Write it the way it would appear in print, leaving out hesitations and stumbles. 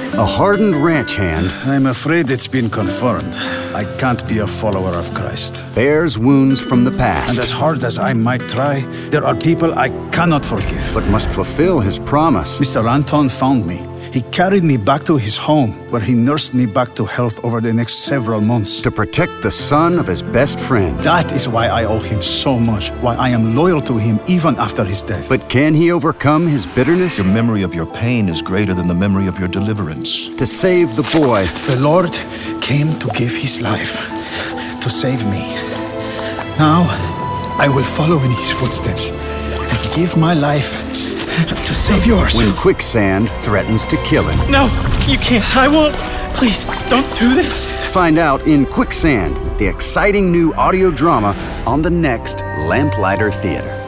a hardened ranch hand, I'm afraid it's been confirmed. I can't be a follower of Christ. bears wounds from the And past, as hard as I might try, there are people I cannot forgive. but must fulfill his promise. Mr. Anton found me. He carried me back to his home, where he nursed me back to health over the next several months. To protect the son of his best friend. That is why I owe him so much, why I am loyal to him even after his death. But can he overcome his bitterness? Your memory of your pain is greater than the memory of your deliverance. To save the boy, The Lord came to give his life, to save me. Now, I will follow in his footsteps and give my life to save yours. when quicksand threatens to kill him. No, you can't. I won't. Please, don't do this. Find out in Quicksand, the exciting new audio drama on the next Lamplighter Theater.